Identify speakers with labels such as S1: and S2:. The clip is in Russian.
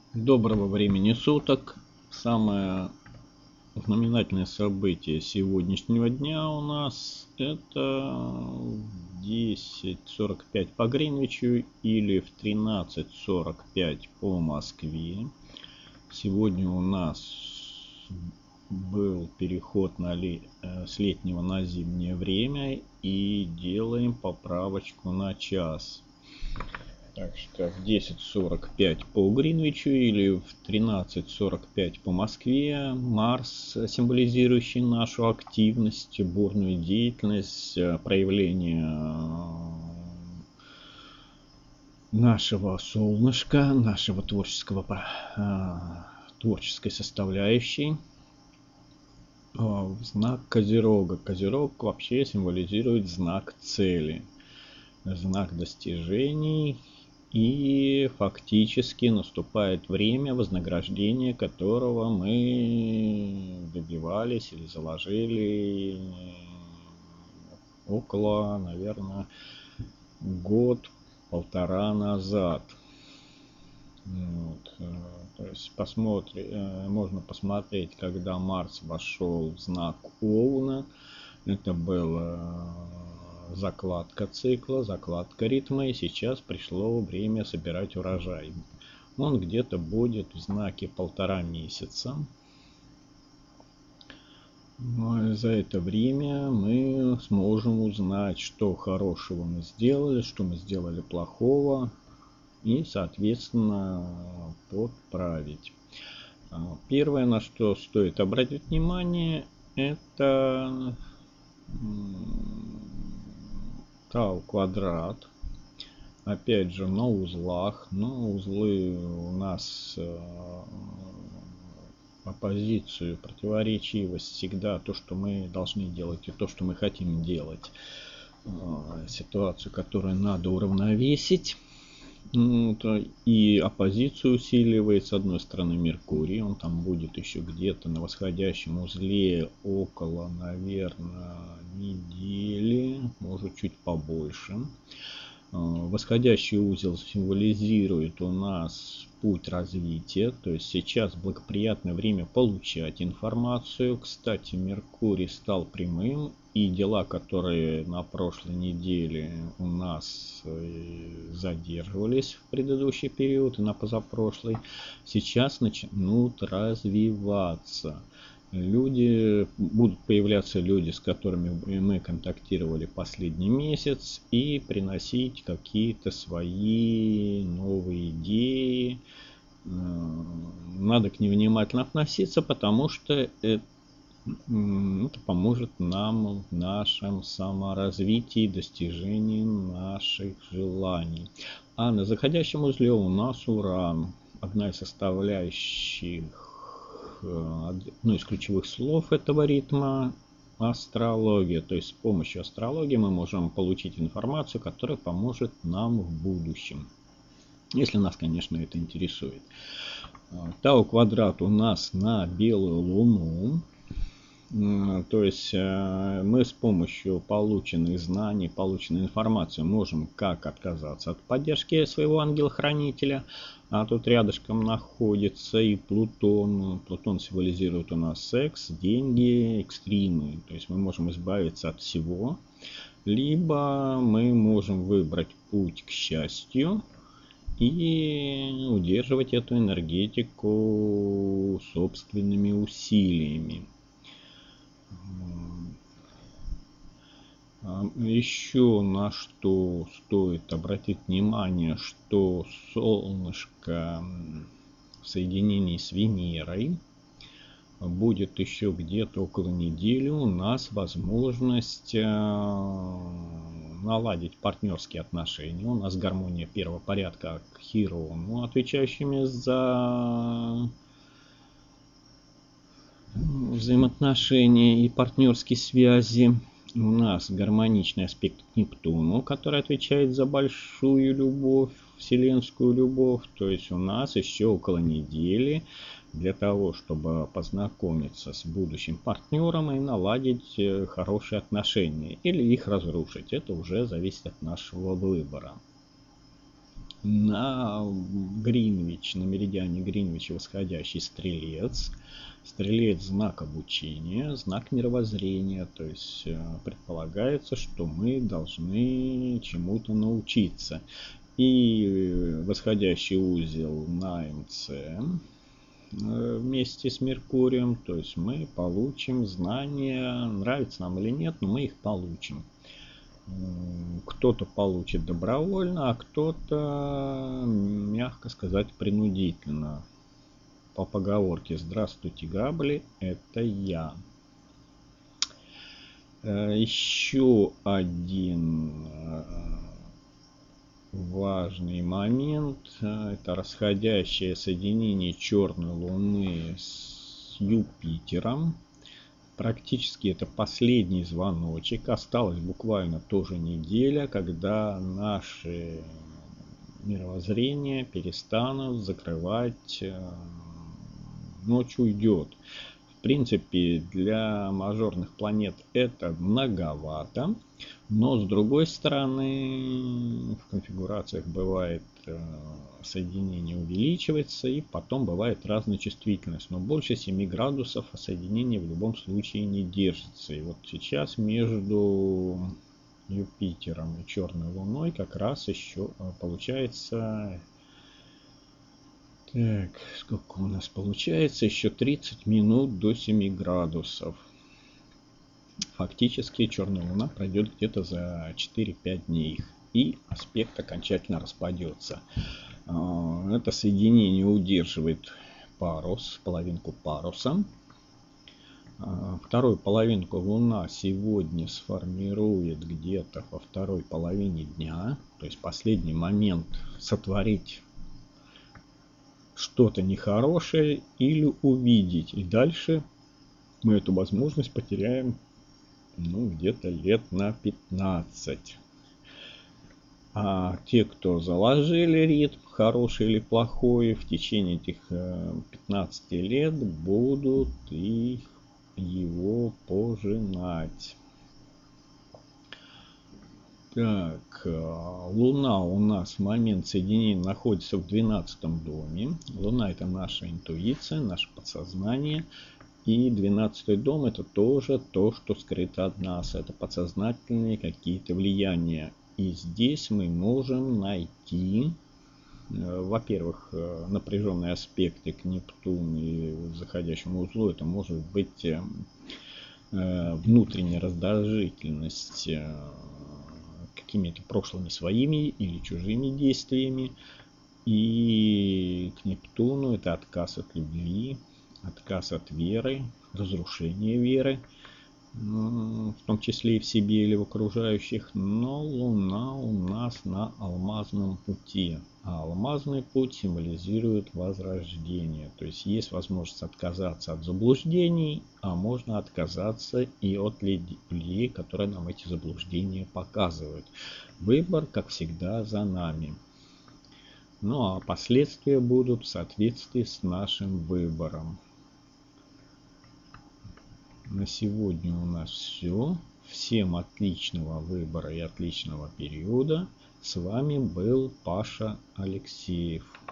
S1: Доброго времени суток. Самое знаменательное событие сегодняшнего дня у нас это 10:45 по Гринвичу или в 13:45 по Москве. Сегодня у нас был переход с летнего на зимнее время и делаем поправочку на час. Так что в 10:45 по Гринвичу или в 13:45 по Москве Марс, символизирующий нашу активность, бурную деятельность, проявление нашего солнышка, нашего творческой составляющей, в знак Козерога. Козерог вообще символизирует знак цели, знак достижений. И фактически наступает время вознаграждения, которого мы добивались или заложили около, наверное, год-полтора назад. То есть можно посмотреть, когда Марс вошел в знак Овна. Это было закладка цикла, закладка ритма, и сейчас пришло время собирать урожай. Он где-то будет в знаке 1,5 месяца. Но за это время мы сможем узнать, что хорошего мы сделали, что мы сделали плохого, и, соответственно, подправить. Первое, на что стоит обратить внимание, это Тау квадрат. Опять же на узлах. Но узлы у нас оппозицию, противоречивость всегда то, что мы должны делать, и то, что мы хотим делать. Ситуацию, которую надо уравновесить. И оппозицию усиливает с одной стороны Меркурий, он там будет еще где-то на восходящем узле около, наверное, недели, может чуть побольше. Восходящий узел символизирует у нас путь развития, то есть сейчас благоприятное время получать информацию. Кстати, Меркурий стал прямым, и дела, которые на прошлой неделе у нас задерживались в предыдущий период и на позапрошлый, сейчас начнут развиваться. Будут появляться люди, с которыми мы контактировали последний месяц, и приносить какие-то свои новые идеи. Надо к ним внимательно относиться, потому что это поможет нам в нашем саморазвитии, достижении наших желаний. А на заходящем узле у нас Уран, одна из составляющих, одно из ключевых слов этого ритма — астрология. То есть с помощью астрологии мы можем получить информацию, которая поможет нам в будущем, если нас, конечно, это интересует. Тау квадрат у нас на белую луну. То есть мы с помощью полученных знаний, полученной информации можем как отказаться от поддержки своего ангела-хранителя, а тут рядышком находится и Плутон. Плутон символизирует у нас секс, деньги, экстримы. То есть мы можем избавиться от всего, либо мы можем выбрать путь к счастью и удерживать эту энергетику собственными усилиями. Еще на что стоит обратить внимание, что солнышко в соединении с Венерой будет еще где-то около недели. У нас возможность наладить партнерские отношения. У нас гармония первого порядка к Хирону, отвечающими за взаимоотношения и партнерские связи. У нас гармоничный аспект к Нептуну, который отвечает за большую любовь, вселенскую любовь. То есть у нас еще около недели для того, чтобы познакомиться с будущим партнером и наладить хорошие отношения или их разрушить. Это уже зависит от нашего выбора. На Гринвич, на меридиане Гринвича восходящий стрелец. Стрелец — знак обучения, знак мировоззрения, то есть предполагается, что мы должны чему-то научиться. И восходящий узел на МЦ вместе с Меркурием, то есть мы получим знания, нравится нам или нет, но мы их получим. Кто-то получит добровольно, а кто-то, мягко сказать, принудительно. По поговорке «Здравствуйте, грабли, это я». Еще один важный момент — это расходящее соединение черной Луны с Юпитером. Практически это последний звоночек. Осталась буквально тоже неделя, когда наши мировоззрения перестанут закрывать, ночь уйдет. В принципе, для мажорных планет это многовато, но с другой стороны в конфигурациях бывает соединение увеличивается, и потом бывает разная чувствительность, но больше 7 градусов соединение в любом случае не держится. И вот сейчас между Юпитером и черной Луной как раз еще получается, так, сколько у нас получается, еще 30 минут до 7 градусов. Фактически черная Луна пройдет где-то за 4-5 дней, и аспект окончательно распадется. Это соединение удерживает парус, половинку паруса. Вторую половинку Луна сегодня сформирует где-то во второй половине дня. То есть последний момент сотворить что-то нехорошее или увидеть. И дальше мы эту возможность потеряем где-то лет на 15. А те, кто заложили ритм, хороший или плохой, в течение этих 15 лет будут его пожинать. Так, Луна у нас в момент соединения находится в 12 доме. Луна — это наша интуиция, наше подсознание. И 12-й дом — это тоже то, что скрыто от нас. Это подсознательные какие-то влияния. И здесь мы можем найти, во-первых, напряженные аспекты к Нептуну и заходящему узлу. Это может быть внутренняя раздражительность какими-то прошлыми своими или чужими действиями. И к Нептуну это отказ от любви, отказ от веры, разрушение веры, в том числе и в себе или в окружающих. Но Луна у нас на алмазном пути, а алмазный путь символизирует возрождение. То есть есть возможность отказаться от заблуждений, а можно отказаться и от людей, которые нам эти заблуждения показывают. Выбор, как всегда, за нами. Ну а последствия будут в соответствии с нашим выбором. На сегодня у нас все. Всем отличного выбора и отличного периода. С вами был Паша Алексеев.